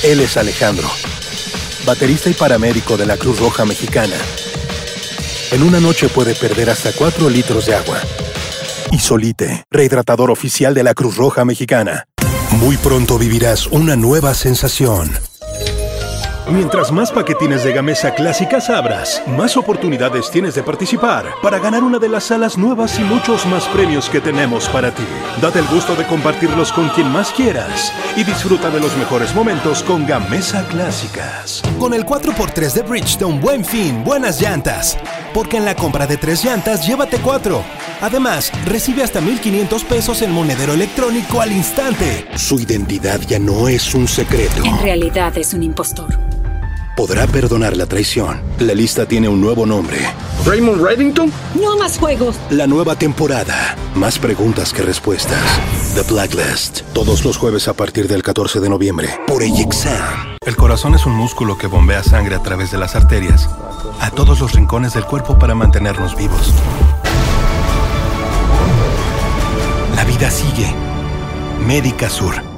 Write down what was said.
Él es Alejandro, baterista y paramédico de la Cruz Roja Mexicana. En una noche puede perder hasta 4 litros de agua. Isolite, rehidratador oficial de la Cruz Roja Mexicana. Muy pronto vivirás una nueva sensación. Mientras más paquetines de Gamesa clásicas abras, más oportunidades tienes de participar para ganar una de las salas nuevas y muchos más premios que tenemos para ti. Date el gusto de compartirlos con quien más quieras y disfruta de los mejores momentos con Gamesa clásicas. Con el 4x3 de Bridgestone Buen Fin, buenas llantas. Porque en la compra de 3 llantas, llévate 4. Además, recibe hasta 1,500 pesos en monedero electrónico al instante. Su identidad ya no es un secreto. En realidad es un impostor. Podrá perdonar la traición. La lista tiene un nuevo nombre. ¿Raymond Reddington? ¡No más juegos! La nueva temporada. Más preguntas que respuestas. The Blacklist. Todos los jueves a partir del 14 de noviembre. Por AXN. El corazón es un músculo que bombea sangre a través de las arterias a todos los rincones del cuerpo para mantenernos vivos. La vida sigue. Médica Sur.